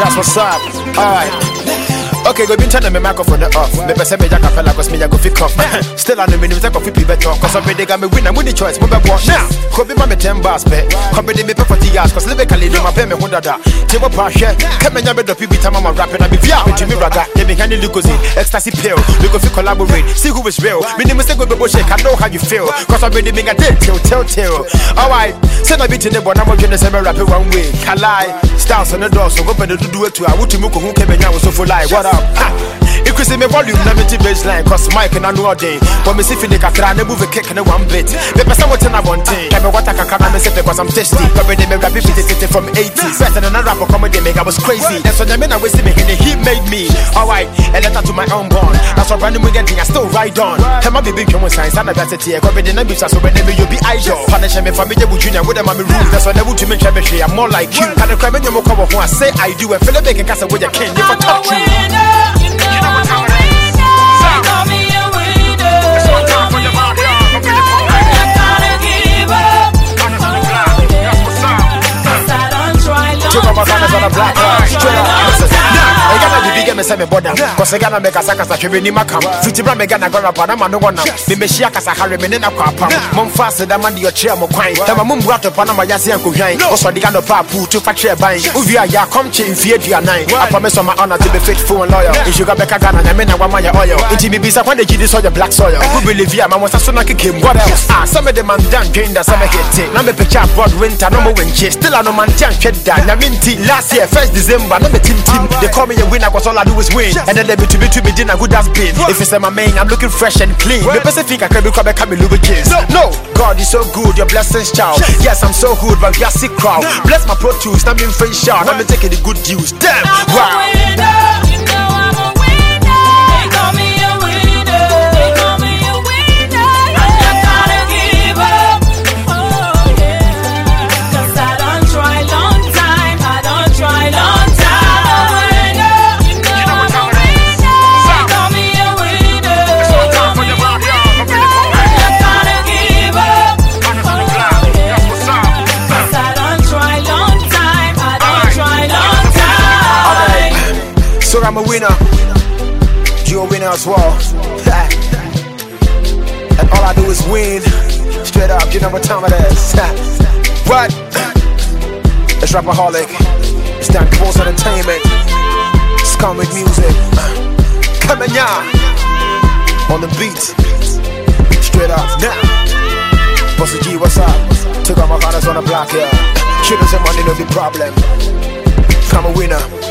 That's what's up. Alright. Okay, go be turning my microphone off. Me pese me jack capella cause me I go fit off. Still on the minimum take off fit better cause already got me win and win the choice. Move watch now. Could be my 10 bars bet. Could be me pay for the years cause lyrically they my pay me 100 da. Table pass share. Come and be the people time I'm rapping. I be via with me raga. They be handing Lucozine, ecstasy pill. We go fit collaborate. See who is real. Me name say go be shake. I know how you feel. Cause already me got tell. Alright. Send a bit in the one I'm going to say me rap it one way. Kalai. Stars on the door so go pay the do it to I would to who came and I was so for life. What up? If you see me volume, let me baseline, cause Mike and I know a day. But me see if you can move a cake and one bit. The person what's in a one thing. Tell me what I can say because I'm testy. But when they make rap it from 80s. Better than a rapper comedy make I was crazy. That's when I mean I was me and he made me. Alright, a letter to my own born. That's what random we getting, I still ride on. Tell my baby come with science and diversity. I cover the numbers so whenever you be idol. Punish me for me, with junior with them, I'm rude. That's why I would to make chemistry. I'm more like you. Can I cry when you more cover who I say I do. And Philip can cast away your king. If I talk to you. On a black straight up. Now, I gotta be big and say me border. Cause I gotta make a sack as a tribune in my camp. 50 brand, I gotta go up and I'm on the one. Me Meshia as a Harry Menina Papa. Mom faster than man, your chair, more quine. Tell my mum brought up Panama Yasi and Kuhain. Also, the kind of papu to factory buying. Uvia, ya come to Infia 9. I promise on my honor to be faithful and loyal. If you got back a gun and I mean, I want my oil. It me be when they give this on the black soil. Who believe ya, man was a son of him. What else? Some of the man done drain the summer hit. Now me picture broad winter, no more wind chase. Still I no man can't shed down. I mean, last year, 1st December, no me team. They call me a winner, cause all I do is win. And then they be to be dinner, good as been. If it's my main, I'm looking fresh and clean. The Pacific, I can be coming, lubricants. No, God is so good, your blessings, child. Yes, I'm so good, but we are sick crowd. Bless my Pro Tools, I'm in face shout. I'm taking the good news. Damn, wow. So I'm a winner, you're a winner as well. And all I do is win. Straight up, you know what time it is. What? It's Rapaholic. It's Dan Pulse Entertainment. It's comic music. Coming ya on the beat. Straight up now. Bossy G, what's up? Took out my partners on the block, yeah. Shooters and money, no big problem. I'm a winner.